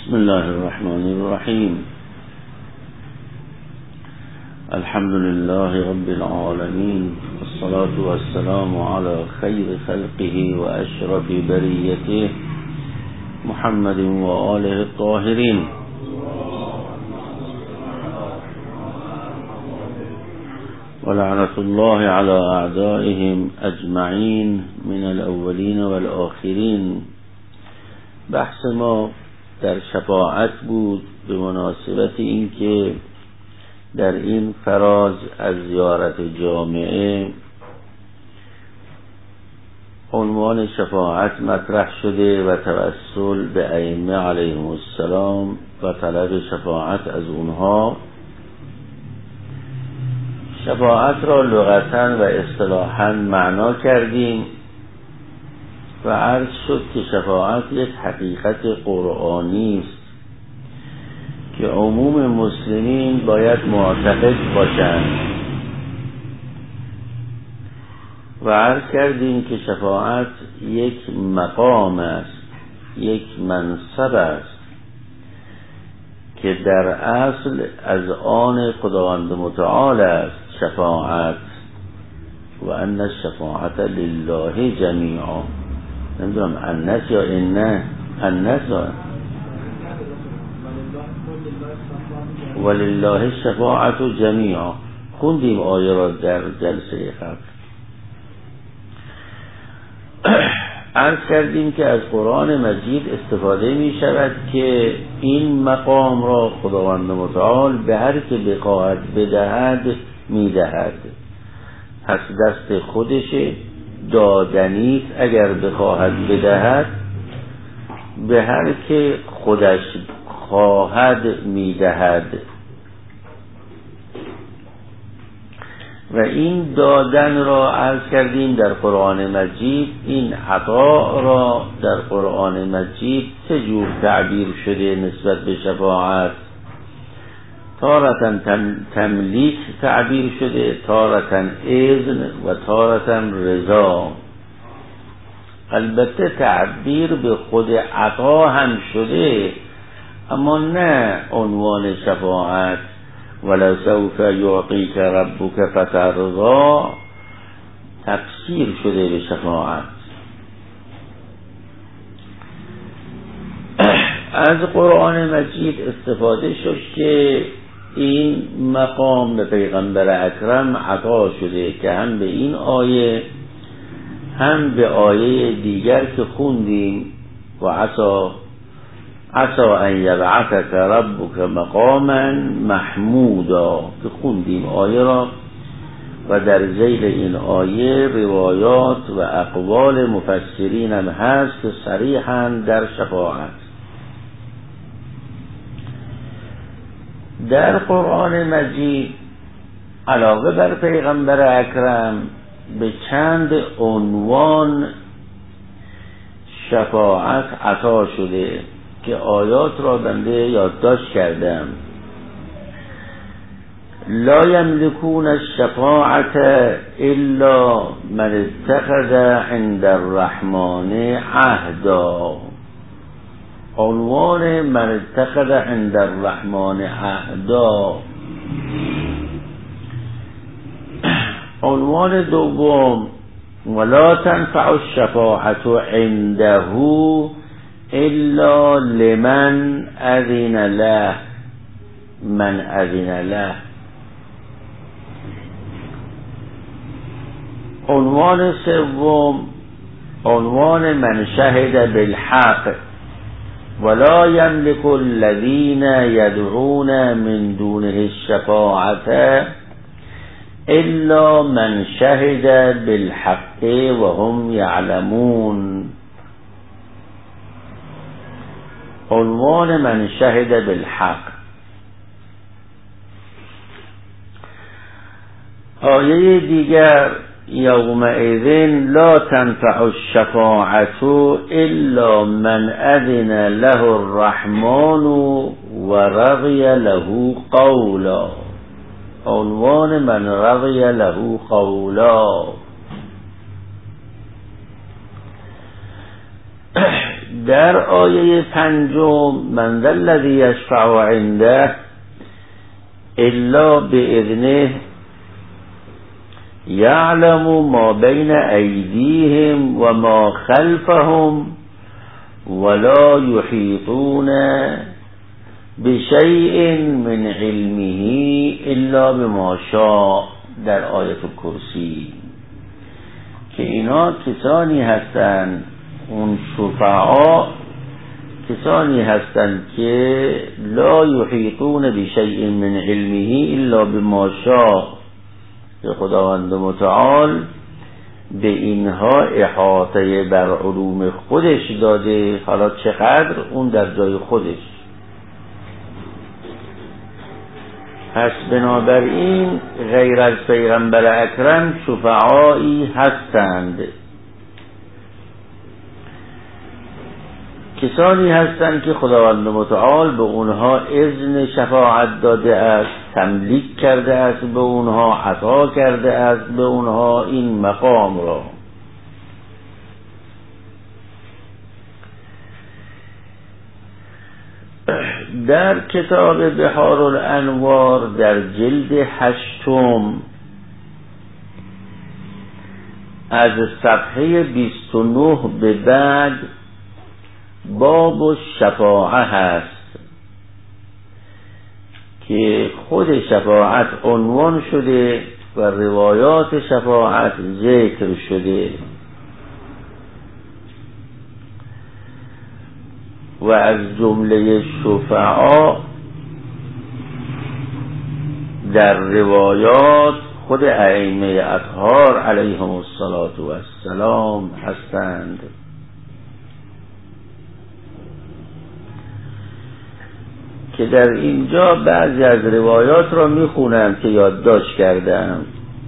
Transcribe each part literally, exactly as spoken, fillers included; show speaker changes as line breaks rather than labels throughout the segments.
بسم الله الرحمن الرحيم. الحمد لله رب العالمين، والصلاة والسلام على خير خلقه وأشرف بريته محمد وآله الطاهرين. ولعنة الله على أعدائهم أجمعين من الأولين والآخرين. بحث ما در شفاعت بود به مناسبت این که در این فراز از زیارت جامعه عنوان شفاعت مطرح شده و توسل به ائمه علیهم السلام و طلب شفاعت از اونها. شفاعت را لغتاً و اصطلاحاً معنا کردیم و عرض شد که شفاعت یک حقیقت قرآنی است که عموم مسلمین باید معتقد باشند و عرض کردیم که شفاعت یک مقام است، یک منصب است که در اصل از آن خداوند متعال است شفاعت، و ان الشفاعت لله جمیعا. نمیدونم انس یا انه انس ولله الشفاعت جمیعا. خوندیم آیه را در جلسه قبل. عرض کردیم که از قرآن مجید استفاده می شود که این مقام را خداوند متعال به هر که بخواهد بدهد می دهد. پس دست خودشه، دادنیست اگر بخواهد بدهد، به هر که خودش خواهد می دهد. و این دادن را عرض کردیم در قرآن مجید، این عطا را در قرآن مجید سه جور تعبیر شده نسبت به شفاعت. تارةً تملیک تعبیر شده، تارةً اذن و تارةً رضا. البته تعبیر به خود عطا هم شده، اما نه عنوان شفاعت. ولو سوف یعطیک ربک فترضی تفسیر شده به شفاعت. از قرآن مجید استفاده شد که این مقام به پیغمبر اکرم عطا شده که هم به این آیه هم به آیه دیگر که خوندیم و عسا عسا ان یبعثک ربک مقاما محمودا که خوندیم آیه را، و در ذیل این آیه روایات و اقوال مفسرین هم هست که صریحاً در شفاعت. در قرآن مجید علاوه بر پیغمبر اکرم به چند عنوان شفاعت عطا شده که آیات را بنده یادداشت کردم. لا یملکون الشفاعت الا من اتخذ عند الرحمن عهدا. عنوان من اتخذ عند الرحمن عهدا. عنوان دوم ولا تنفع الشفاعت عنده الا لمن اذن له. من اذن له. عنوان سوم عنوان من شهد بالحق ولا يملك الذين يدعون من دونه الشفاعة الا من شهد بالحق وهم يعلمون. عنوان من شهد بالحق. آیه دیگر یومئذ لا تنفع الشفاعة الا من اذن له الرحمن و رضی له قولا. عنوان من رضی له قولا. در آیه پنجم من ذا الذی یشفع عنده الا باذنه یعلم ما بین ایدیهم و ما خلفهم ولا یحیطون بشیء من علمه الا بما شاء در آیت الکرسی، که اینا کسانی هستند، اون شفعا کسانی هستند که لا یحیطون بشیء من علمه الا بما شاء، که خداوند متعال به اینها احاطه بر علوم خودش داده، حالا چقدر اون در جای خودش. پس بنابراین غیر از پیغمبر اکرم شفعایی هستند، کسانی هستند که خداوند متعال به اونها اذن شفاعت داده است، تملیک کرده است به اونها، عطا کرده است به اونها این مقام را. در کتاب بحار الانوار در جلد هشتم از صفحه بیست و نه به بعد باب الشفاعه هست که خود شفاعت عنوان شده و روایات شفاعت ذکر شده و از جمله شفعا در روایات خود ائمه اطهار علیهم السلام هستند. که در اینجا بعضی از روایات را میخونم که یادداشت کردم.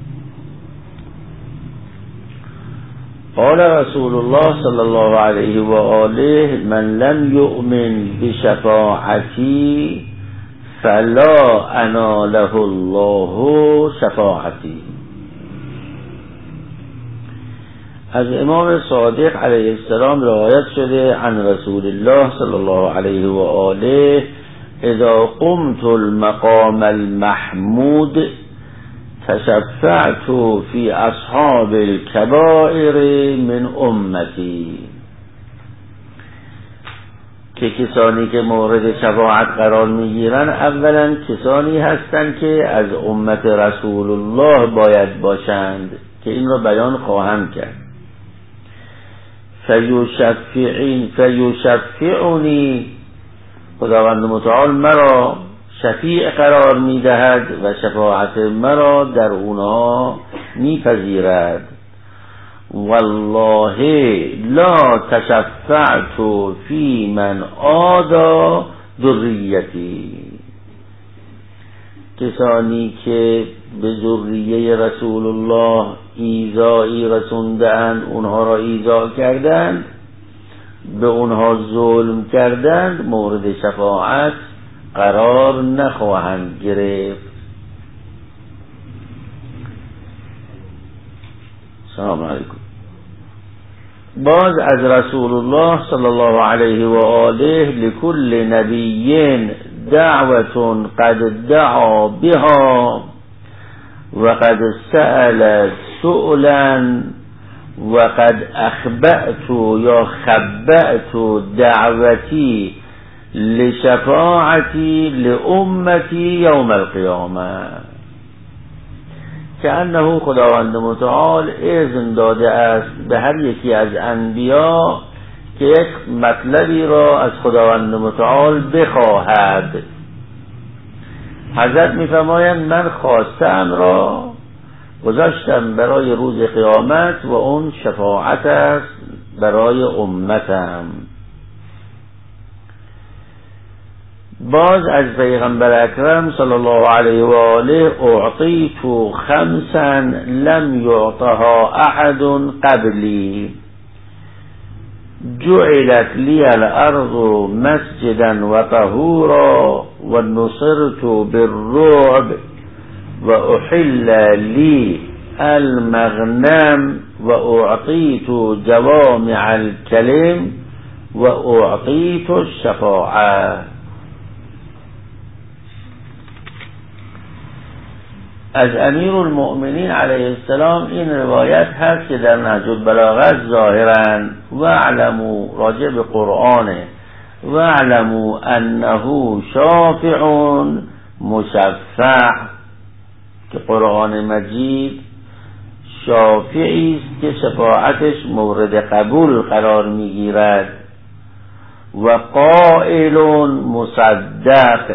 قال رسول الله صلی الله علیه و آله من لم یؤمن بشفاعتی فلا اناله الله شفاعتی. از امام صادق علیه السلام روایت شده عن رسول الله صلی الله علیه و آله اذا قمت المقام المحمود تشفعت فی اصحاب الكبائر من امتی. که کسانی که مورد شفاعت قرار میگیرن اولا کسانی هستند که از امت رسول الله باید باشند که این را بیان خواهم کرد. فیشفعین فیشفعنی، خداوند متعال مرا شفیع قرار میدهد و شفاعت مرا در اونها میپذیرد. والله لا تشفعت فی من آذی ذریتی. کسانی که به ذریه رسول الله ایذایی رسوندند، اونها را ایذا کردند، به اونها ظلم کردند، مورد شفاعت قرار نخواهند گرفت. سلام علیکم. باز از رسول الله صلی الله علیه و آله لكل نبی دعوة قد دعا بها وقد سأل سؤلا وقد اخبأت یا خبأت دعوتی لشفاعتی لامتی یوم القیامه. که انه خداوند متعال اذن داده است به هر یکی از انبیا که یک مطلبی را از خداوند متعال بخواهد. حضرت می‌فرمایند من خواستم را گذاشتم برای روز قیامت و اون شفاعت است برای امتم. باز از پیغمبر اکرم صلی الله علیه و آله اعطیت خمسا لم یعطها احد قبلی جعلت لی الارض مسجدا و طهورا و نصرت بالرعب و احل لی المغنم و اعطیت جوامع الکلم و اعطیت الشفاعه. از امیر المؤمنین علیه السلام این روایت هست که در نهج البلاغه ظاهرا و علموا راجع به قرآنه و علموا انه شافع مشفع، که قرآن مجید شافعی است که شفاعتش مورد قبول قرار میگیرد و قائل مصدق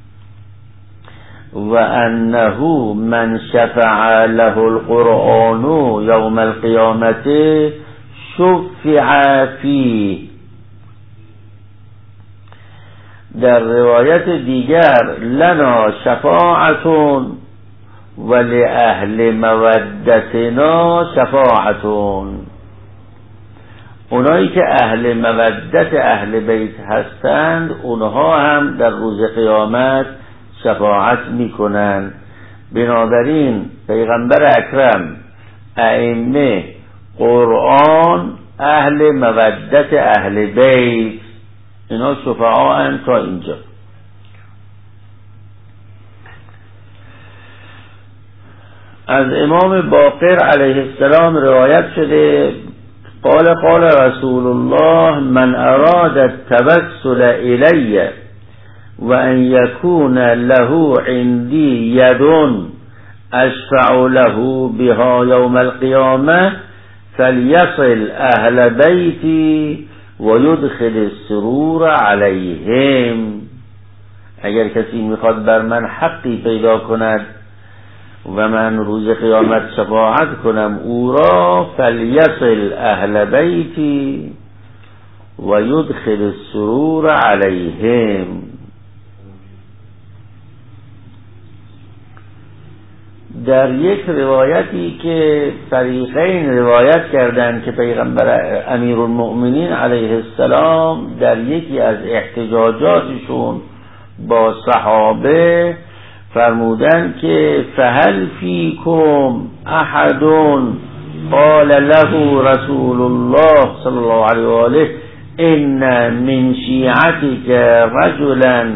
و انه من شفع له القرآن یوم القیامت شفع فیه. در روایت دیگر لنا شفاعتون و لأهل مودتنا شفاعتون، اونایی که اهل مودت اهل بیت هستند اونها هم در روز قیامت شفاعت میکنن. بنابراین پیغمبر اکرم، ائمه، قرآن، اهل مودت اهل بیت، اینا شفعاء ان تا اینجا. از امام باقر علیه السلام روایت شده قال قال رسول الله من اراد التوسل الی و ان یکون له عندی ید اشفع له بها یوم القیامه فلیصل اهل بیتی و یدخل السرور علیهم. اگر کسی میخواد بر من حقی پیدا کند و من روز قیامت شفاعت کنم او را، فلیصل اهل بیتی و یدخل السرور علیهم. در یک روایتی که فریقین روایت کردند که پیغمبر امیرالمؤمنین علیه السلام در یکی از احتجاجاتشون با صحابه فرمودن که فهل فیکم احد قال له رسول الله صلی الله علیه و آله ان من شیعتک رجلا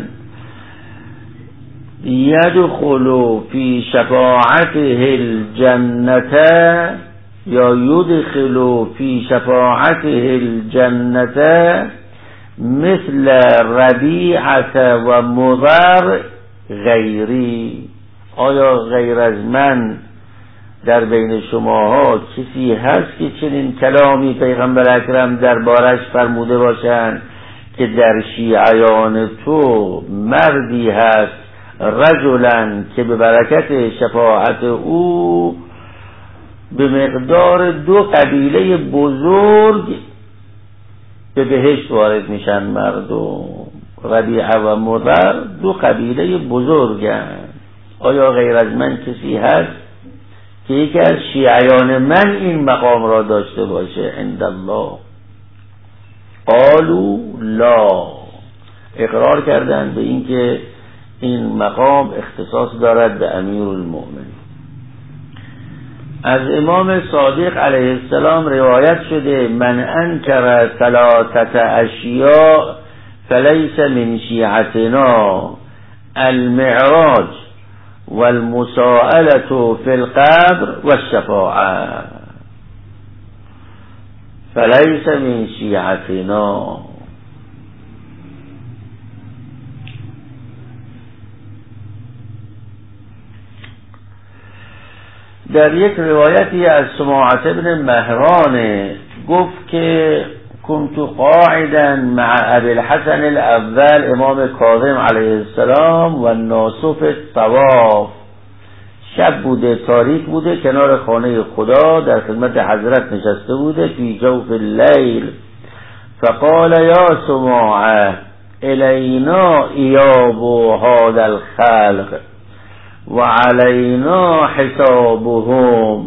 یدخل فی شفاعته الجنة یا یدخل فی شفاعته الجنة مثل ربیعة و مضر غیری. آیا غیر از من در بین شماها کسی هست که چنین کلامی پیغمبر اکرم دربارش فرموده باشند که در شیعیان تو مردی هست رجلن که به برکت شفاعت او به مقدار دو قبیله بزرگ به بهشت وارد میشن مردم. ربیعه و مضر دو قبیله بزرگن. آیا غیر از من کسی هست که یکی از شیعیان من این مقام را داشته باشه؟ عند الله قالوا لا، اقرار کردند به این که این مقام اختصاص دارد به امیر المؤمنین. از امام صادق علیه السلام روایت شده من انکر ثلاثه اشیاء فلیس من شیعتنا المعراج والمساءلة في القبر والشفاعة فلیس من شیعتنا. در یک روایتی از سماعة ابن مهران گفت که كنت قاعدا مع ابي الحسن الاول امام کاظم علیه السلام و الناس فی الطواف. شب بوده، تاریک بوده، کنار خانه خدا در خدمت حضرت نشسته بوده فی جوف اللیل. فقال یا سماعة الینا ایاب هذا الخلق وعلينا حسابهم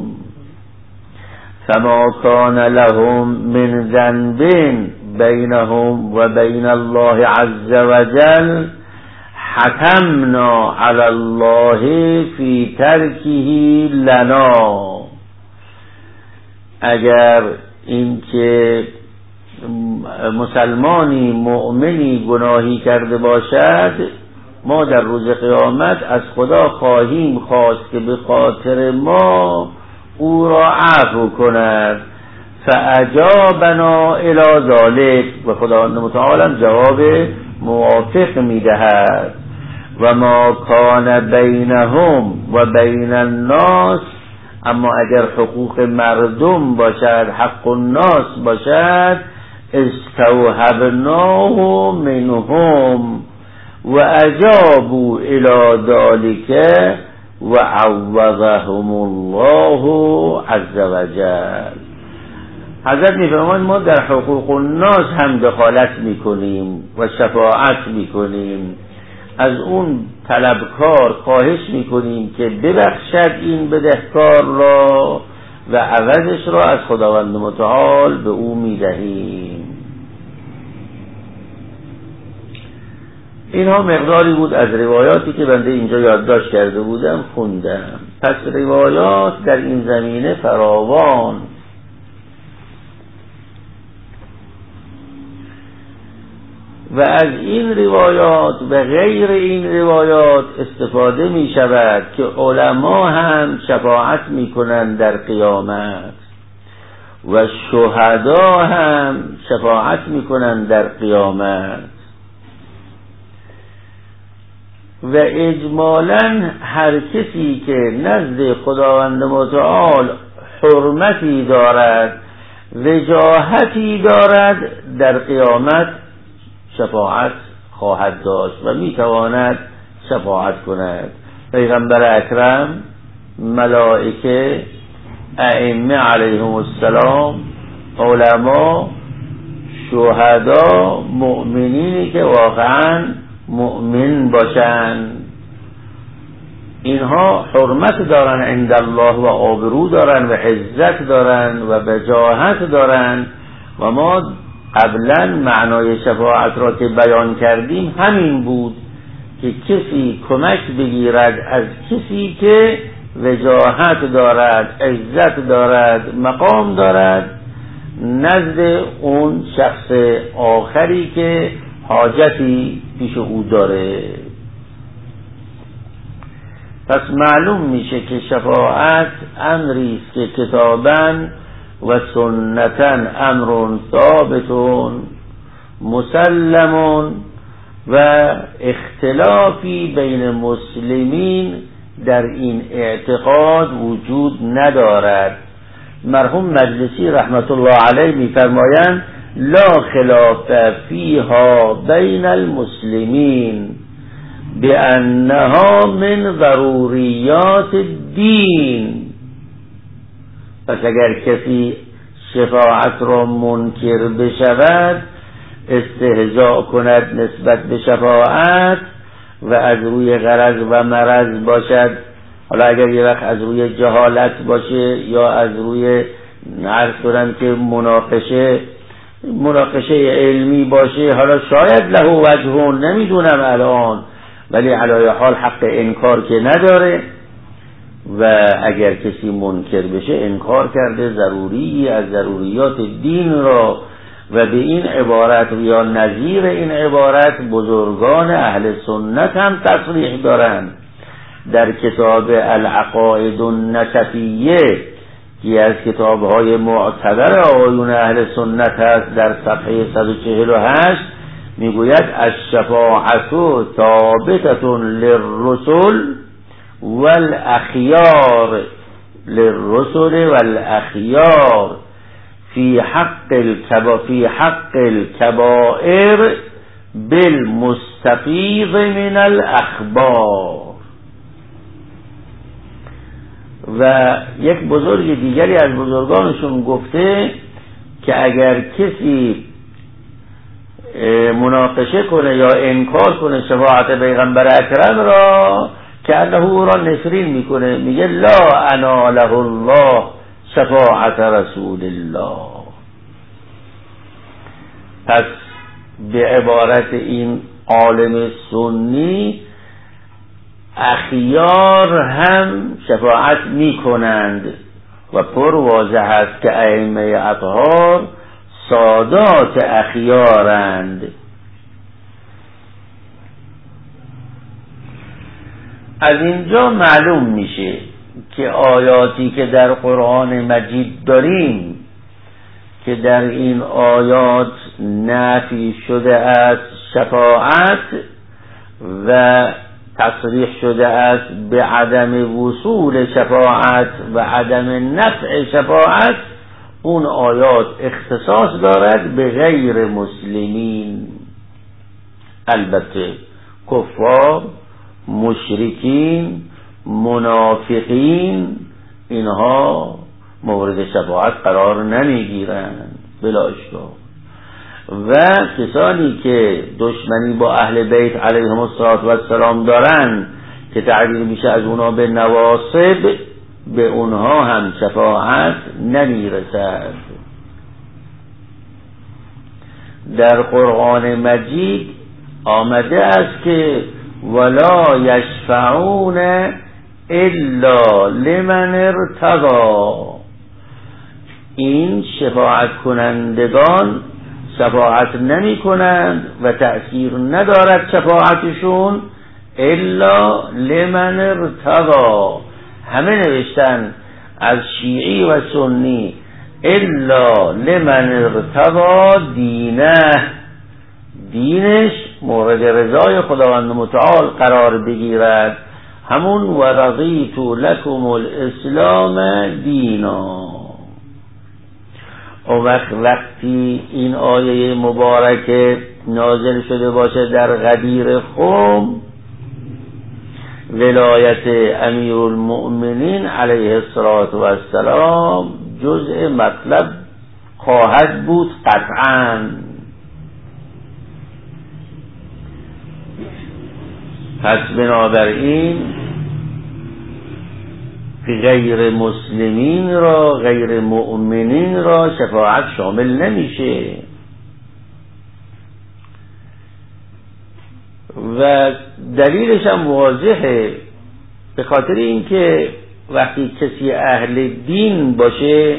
فما كان لهم من ذنب بينهم وبين الله عز وجل حكمنا على الله في تركه لنا. اگر این که مسلمانی مؤمنی گناهی کرده باشد، ما در روز قیامت از خدا خواهیم خواست که به خاطر ما او را عفو کند. فاجابنا الی ذلک، و خداوند متعال جواب موافق میدهد. و ما کان بینهم و بین الناس، اما اگر حقوق مردم باشد، حق الناس باشد، استوهبناه منهم و اجابوا الی ذلک و عوضهم الله عز وجل. حضرت میفرمایند ما در حقوق الناس هم دخالت میکنیم و شفاعت میکنیم، از اون طلبکار خواهش میکنیم که ببخشد این بدهکار را و عوضش را از خداوند متعال به او میدهیم. اینها مقداری بود از روایاتی که بنده اینجا یادداشت کرده بودم خوندم. پس روایات در این زمینه فراوان. و از این روایات و غیر این روایات استفاده می شود که علما هم شفاعت می کنند در قیامت و شهدا هم شفاعت می کنند در قیامت. و اجمالاً هر کسی که نزد خداوند متعال حرمتی دارد، وجاهتی دارد، در قیامت شفاعت خواهد داشت و میتواند شفاعت کند. پیغمبر اکرم، ملائکه، ائمه علیهم السلام، علما، شهدا، مؤمنینی که واقعا مؤمن باشند، اینها حرمت دارن عند الله و آبرو دارن و عزت دارن و وجاهت دارن. و ما قبلا معنای شفاعت را که بیان کردیم همین بود که کسی کمک بگیرد از کسی که وجاهت دارد، عزت دارد، مقام دارد نزد اون شخص آخری که حاجتی پیش او داره. پس معلوم میشه که شفاعت امری است که کتاباً و سنتاً امر ثابت مسلم و اختلافی بین مسلمین در این اعتقاد وجود ندارد. مرحوم مجلسی رحمت الله علیه میفرمایند لا خلاف فیها بین المسلمین بانها من ضروریات الدین. پس اگر کسی شفاعت را منکر بشود، استهزاء کند نسبت به شفاعت و از روی غرض و مرض باشد، حالا اگر یه وقت از روی جهالت باشه یا از روی عرض کنم که مناقشه مناقشه علمی باشه، حالا شاید له وجهون، نمیدونم الان، ولی علای حال حق انکار که نداره و اگر کسی منکر بشه انکار کرده ضروری از ضروریات دین را. و به این عبارت یا نظیر این عبارت بزرگان اهل سنت هم تصریح دارند در کتاب العقائد النسفیه که از کتاب‌های معتبر آیون اهل سنت است، در صفحه صد و چهل و هشت میگوید الشفاعة ثابتة للرسل والاخیار للرسل والاخیار فی حق الكبا فی حق الكبائر بالمستفیض من الاخبار. و یک بزرگ دیگری از بزرگانشون گفته که اگر کسی مناقشه کنه یا انکار کنه شفاعت پیغمبر اکرم را، که انه او را نفرین میکنه، میگه لا اناله الله شفاعت رسول الله. پس به عبارت این عالم سنی، اخیار هم شفاعت میکنند و پر واضح است که ائمه اطهار سادات اخیارند. از اینجا معلوم میشه که آیاتی که در قرآن مجید داریم که در این آیات نفی شده است شفاعت و تصریح شده است به عدم وصول شفاعت و عدم نفع شفاعت، اون آیات اختصاص دارد به غیر مسلمین. البته کفار، مشرکین، منافقین اینها مورد شفاعت قرار نمیگیرند بلا اشکال، و کسانی که دشمنی با اهل بیت علیهم السلام دارند که تعبیر میشه از اونا به نواصب، به اونها هم شفاعت نمیرسد. در قرآن مجید آمده است که ولا یشفعون الا لمن ارتضی، این شفاعت کنندگان شفاعت نمی کنند و تأثیر ندارد شفاعتشون الا لمن ارتضی. همه نوشتن از شیعی و سنی الا لمن ارتضی دینه، دینش مورد رضای خداوند متعال قرار بگیرد، همون و رضیت لکم الاسلام دینا. و وقت وقتی این آیه مبارکه نازل شده باشه در غدیر خم، ولایت امیرالمؤمنین علیه السلام جزء مطلب خواهد بود قطعاً. پس بنابراین غیر مسلمین را، غیر مؤمنین را شفاعت شامل نمیشه. و دلیلش هم واضحه، به خاطر اینکه وقتی کسی اهل دین باشه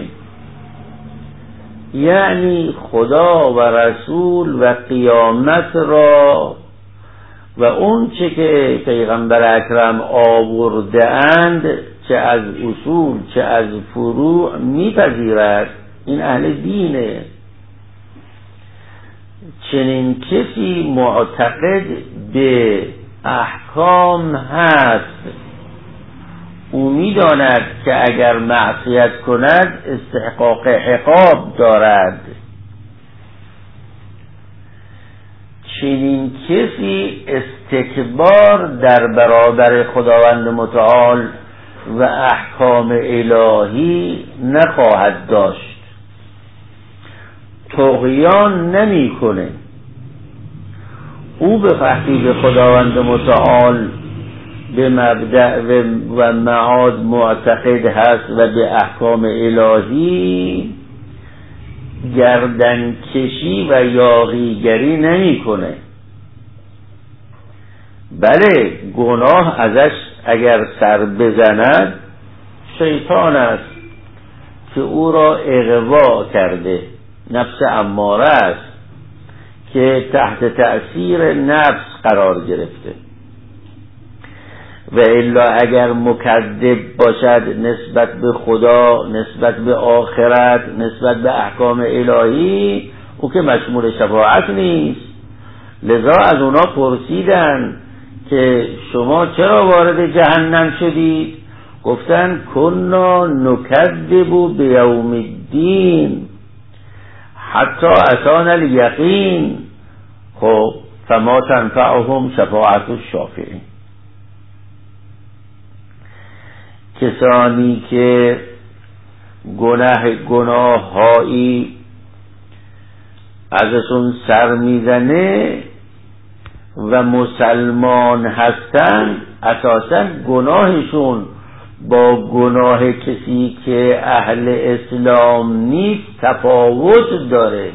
یعنی خدا و رسول و قیامت را و اون چه که پیغمبر اکرم آورده اند چه از اصول چه از فروع میپذیرد، این اهل دینه. چنین کسی معتقد به احکام هست، او میداند که اگر معصیت کند استحقاق عقاب دارد. چنین کسی استکبار در برابر خداوند متعال و احکام الهی نخواهد داشت، طغیان نمی کنه. او به تحقیق خداوند متعال به مبدأ و معاد معتقد هست و به احکام الهی گردن کشی و یاغیگری نمی کنه. بله گناه ازش اگر سر بزند شیطان است که او را اغوا کرده، نفس اماره است که تحت تأثیر نفس قرار گرفته. و الا اگر مکذب باشد نسبت به خدا، نسبت به آخرت، نسبت به احکام الهی، او که مشمول شفاعت نیست. لذا از اونا پرسیدن که شما چرا وارد جهنم شدید؟ گفتن کنا نکذب بیوم الدین حتی اتانا الیقین. خب فما تنفعهم شفاعت الشافعین. کسانی که گناه گناه هایی ازشون سر میزنه و مسلمان هستن، اساسا گناهشون با گناه کسی که اهل اسلام نیست تفاوت داره.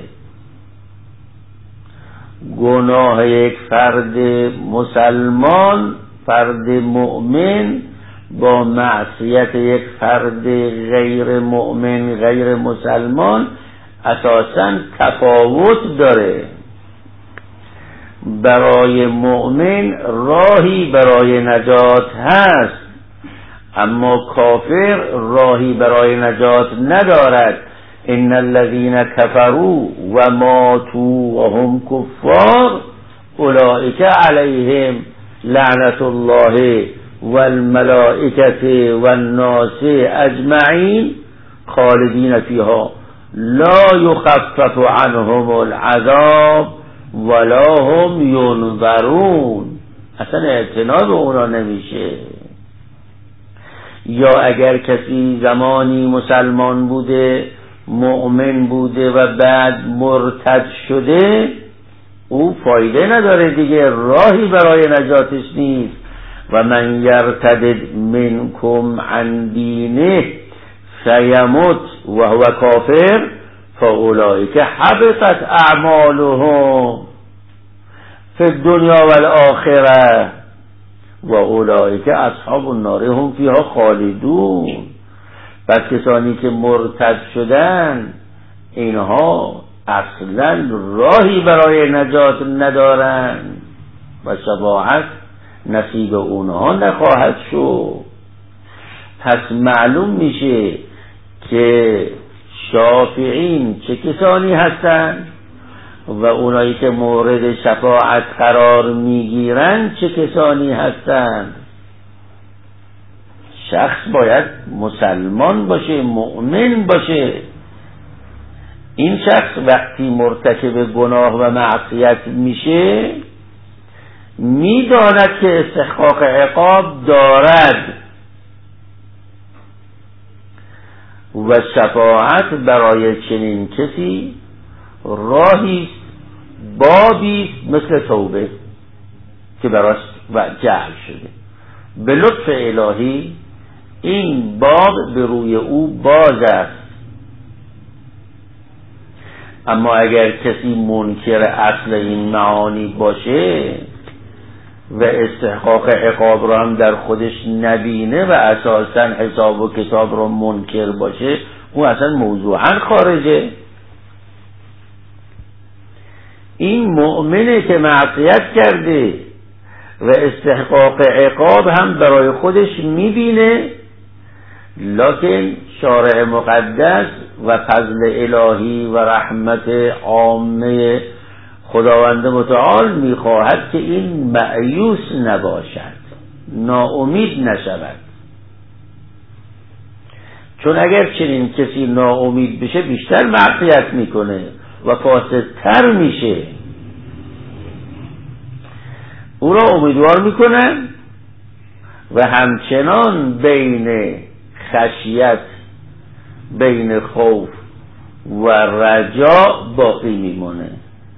گناه یک فرد مسلمان، فرد مؤمن، با معصیت یک فرد غیر مؤمن غیر مسلمان اساساً تفاوت داره. برای مؤمن راهی برای نجات هست، اما کافر راهی برای نجات ندارد. ان الذين كفروا وماتوا وهم كفار اولئک علیهم لعنت الله والملائکة والناس اجمعین خالدین فیها لا یخفف عنهم العذاب ولا هم ینظرون. اصلا اعتنا به اونا نمیشه. یا اگر کسی زمانی مسلمان بوده، مؤمن بوده و بعد مرتد شده، او فایده نداره دیگه، راهی برای نجاتش نیست. و من یرتد منکم عن دینه فیمت و هو کافر فاولئک حبطت اعمالهم فی الدنیا والآخرة و اولئک اصحاب النار هم فیها خالدون. پس کسانی که مرتد شدن اینها اصلا راهی برای نجات ندارند و شفاعت نصیب اونها نخواهد شد. پس معلوم میشه که شافعین چه کسانی هستند و اونایی که مورد شفاعت قرار میگیرن چه کسانی هستند. شخص باید مسلمان باشه، مؤمن باشه. این شخص وقتی مرتکب گناه و معصیت میشه میداند که استحقاق عقاب دارد و شفاعت برای چنین کسی راهی بابی مثل توبه که براش و جعل شده. به لطف الهی این باب به روی او باز است. اما اگر کسی منکر اصل این معانی باشه و استحقاق عقاب را هم در خودش نبینه و اساساً حساب و کتاب را منکر باشه، او اصلا موضوعاً خارجه. این مؤمنه که معصیت کرده و استحقاق عقاب هم برای خودش میبینه، لکن شارع مقدس و فضل الهی و رحمت عامه خداوند متعال میخواهد که این مأیوس نباشد، ناامید نشود. چون اگر چنین کسی ناامید بشه بیشتر معصیت میکنه و فاسدتر میشه. او را امیدوار میکنن و همچنان بین خشیت، بین خوف و رجا باقی میمونه.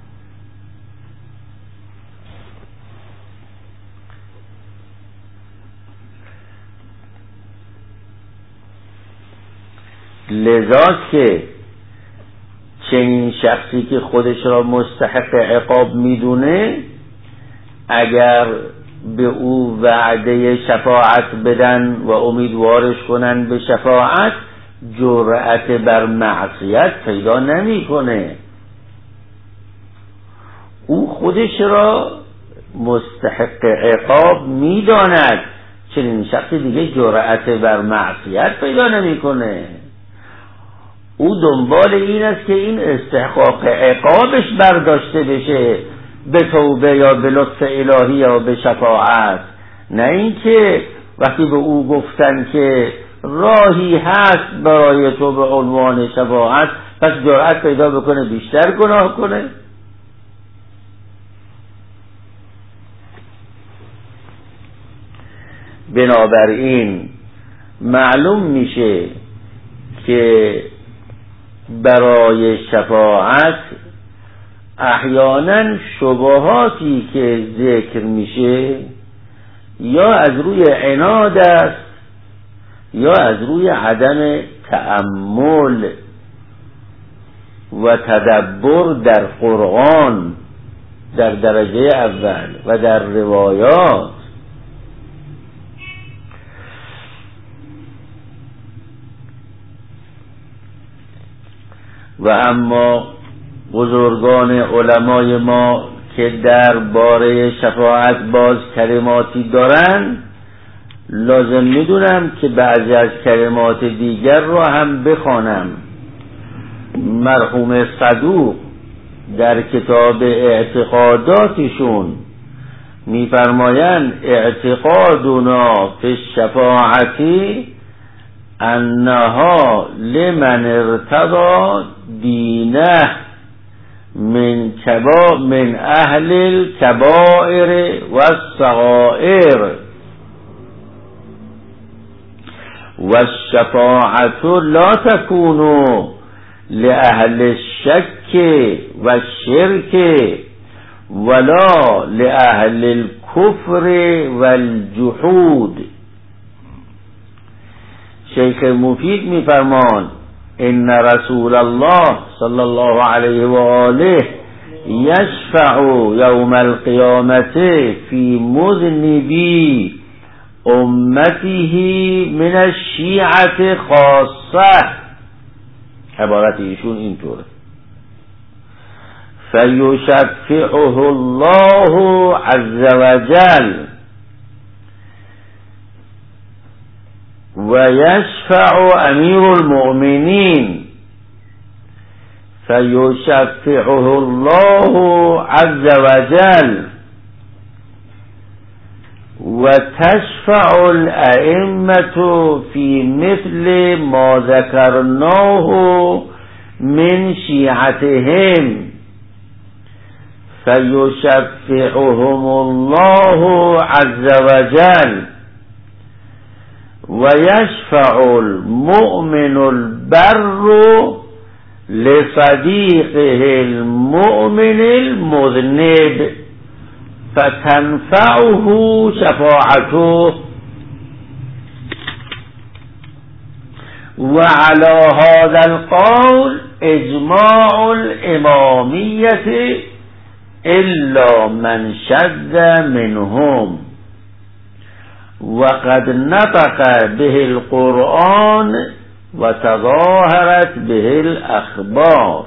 لذا که چنین شخصی که خودش را مستحق عقاب میدونه، اگر به او وعده شفاعت بدن و امیدوارش کنن به شفاعت، جرأت بر معصیت پیدا نمیکنه. او خودش را مستحق عقاب میداند، چنین شخصی دیگه جرأت بر معصیت پیدا نمیکنه. او دنبال این است که این استحقاق عقابش برداشته بشه به توبه یا به لطف الهی یا به شفاعت، نه اینکه وقتی به او گفتن که راهی هست برای تو به عنوان شفاعت، پس جرأت پیدا بکنه بیشتر گناه کنه. بنابراین معلوم میشه که برای شفاعت احیانا شبهاتی که ذکر میشه یا از روی عناد است یا از روی عدم تأمل و تدبر در قرآن در درجه اول و در روایات. و اما بزرگان علمای ما که در باره شفاعت باز کلماتی دارن، لازم میدونم که بعضی از کلمات دیگر را هم بخوانم. مرحوم صدوق در کتاب اعتقاداتشون میفرمایند اعتقادنا فی الشفاعتی انها لمن ارتضى دینه من کبا من اهل الكبائر والصغائر والشفاعة لا تكون لأهل الشك والشرك ولا لأهل الكفر والجحود. شیخ مفید میفرمان ان رسول الله صلی الله علیه و آله یشفع یوم القیامة فی مذنبی امته من الشیعة خاصه. عبارت ایشون اینطوره: فیشفعه الله عز وجل و یشفع امیر المؤمنین فیشفعه الله عز وجل و تشفع الائمة فی مثل ما ذکرناه من شیعتهم فیشفعهم الله عز وجل و یشفع المؤمن البر لصدیقه المؤمن المذنب فتنفعه شفاعته. وعلى هذا القول اجماع الامامیة الا من شذ منهم وقد نطق به القرآن وتظاهرت به الاخبار.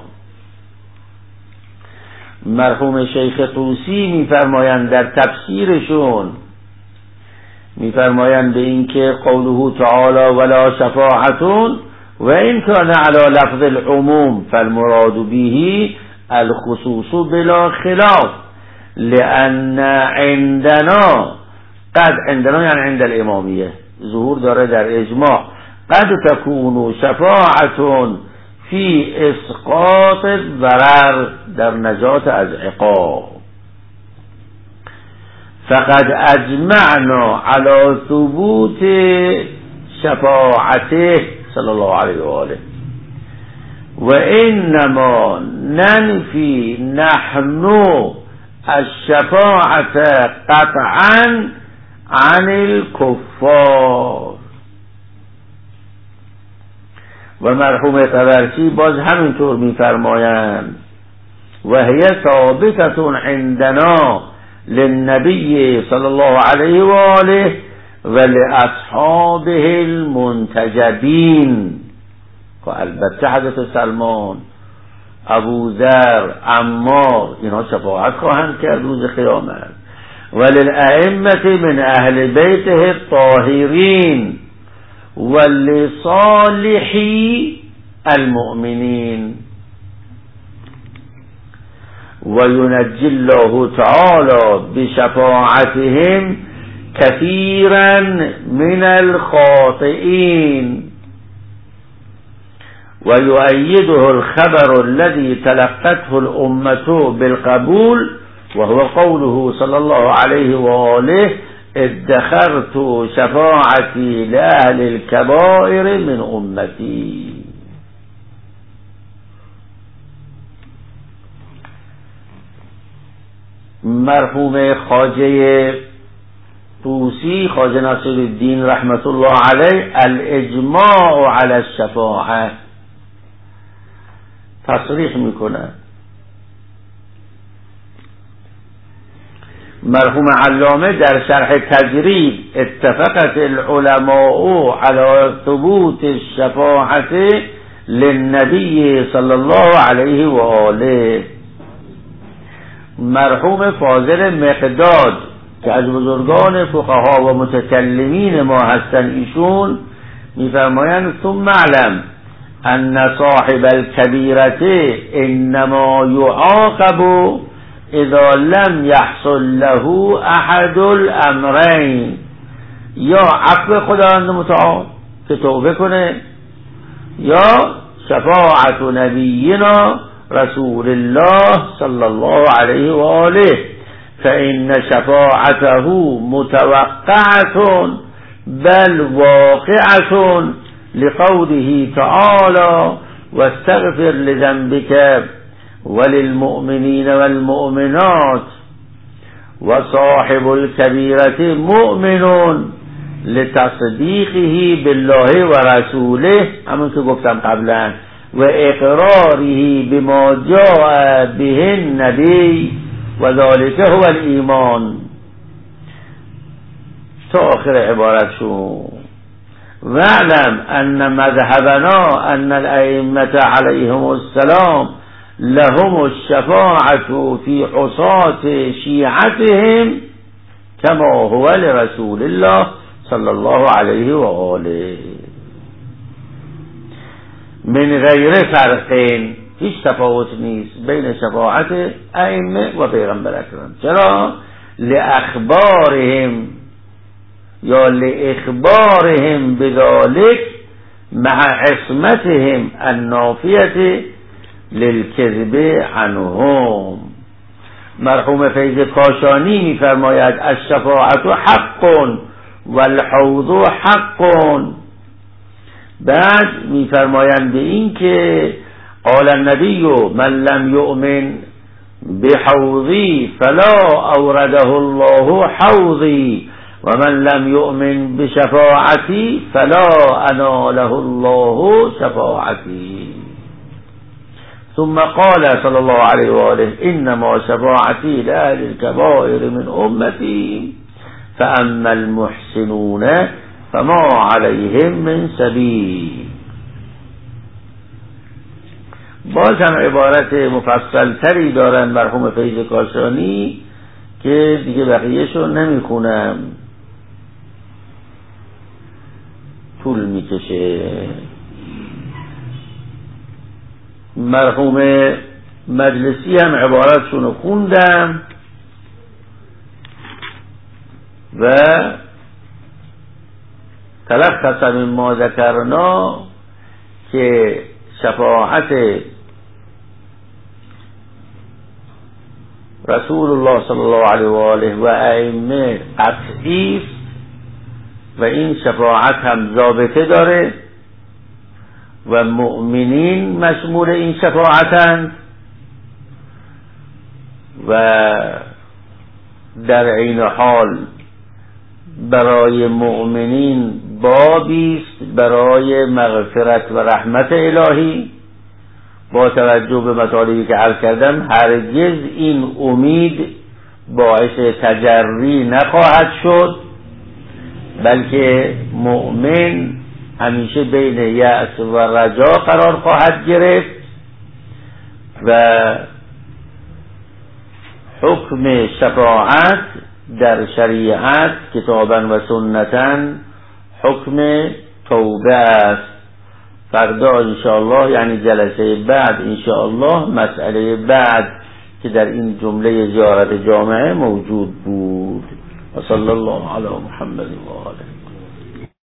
مرحوم شیخ طوسی میفرمایند در تفسیرشون، میفرمایند به این که قوله تعالی ولا شفاعتون و این کان علی لفظ العموم فالمراد به الخصوص بلا خلاف لان عندنا قد عندنا یعنی عند الامامیه ظهور داره در اجماع قد تكون شفاعتون فی اسقاط ضرر در نجات از عقاب. فقد اجمعنا على ثبوت شفاعته صلی الله علیه و آله و انما ننفی نحن الشفاعة قطعا عن الكفار. و مرحوم طبرسی باز همینطور میفرمایند و هی ثابتة عندنا للنبی صلی الله علیه و آله و لاصحابه المنتجبین. و البته حضرت سلمان، ابو ذر، عمار اینها شفاعت خواهند کرد روز قیامت. و للائمة من اهل بیته الطاهرین و لصالحی المؤمنین. و ینجی الله تعالی بشفاعتهم كثيرا من الخاطئين. ويؤيده الخبر الذي تلقته الأمة بالقبول وهو قوله صلى الله عليه وآله ادخرت شفاعتي لأهل الكبائر من أمتي. مرحوم خواجه طوسی، خواجه ناصر الدین رحمت الله علیه، الاجماع علی الشفاعه تصریح میکنه. مرحوم علامه در شرح تجرید اتفقت العلماء على ثبوت الشفاعه للنبی صلی الله علیه و آله. مرحوم فاضل مقداد که از بزرگان فقها و متکلمین ما هستن، ایشون میفرمایند ثم علم ان صاحب الكبیرة انما یعاقب اذا لم یحصل له احد الامرین، یا عفو خداوند متعال که توبه کنه، یا شفاعت نبینا رسول الله صلی الله علیه و آله فإن شفاعته متوقعة بل واقعة لقوله تعالى واستغفر لذنبك وللمؤمنين والمؤمنات وصاحب الكبيرة مؤمن لتصديقه بالله ورسوله، همون که گفتم قبلا، و اقراره بما جاء به النبی و ذلك هو الایمان تا آخر عبارت شو. واعلم ان مذهبنا ان الائمة علیهم السلام لهم الشفاعة في عصاة شیعتهم كما هو لرسول الله صلی الله علیه و آله من غیر فرقین، هیچ تفاوت نیست بین شفاعت ائمه و پیغمبر اکرم. چرا؟ لاخبارهم یا لاخبارهم بذلك مع عصمتهم النافیه للکذب عنهم. مرحوم فیض کاشانی میفرماید الشفاعت حق والحوض حق. بعد میفرمایند به این که قال النبی من لم یؤمن بحوضی فلا اورده الله حوضی و من لم یؤمن بشفاعتی فلا اناله الله شفاعتی. ثم قال صلی الله علیه و آله انما شفاعتی لأهل الكبائر من امتی فاما المحسنون فما علیهم من سبیل. باز هم عبارت مفصل تری دارن مرحوم فیض کاشانی که دیگه بقیهشو نمیخونم، طول میکشه. مرحوم مجلسی هم عبارتشونو خوندم و تلخص من ما ذکرنا که شفاعت رسول الله صلی الله علیه و آله و ائمه قطعی است و این شفاعت هم ضابطه داره و مؤمنین مشمول این شفاعتند و در عین حال برای مؤمنین بابی است برای مغفرت و رحمت الهی. با توجه به مطالبی که عرض کردم هرگز این امید باعث تجری نخواهد شد، بلکه مؤمن همیشه بین یأس و رجا قرار خواهد گرفت و حکم شفاعت در شریعت کتابا و سنتا حکم توبه است. فردا انشاءالله یعنی جلسه بعد انشاءالله مسئله بعد که در این جمله زیارت جامعه موجود بود. و صلی الله علی محمد و آله.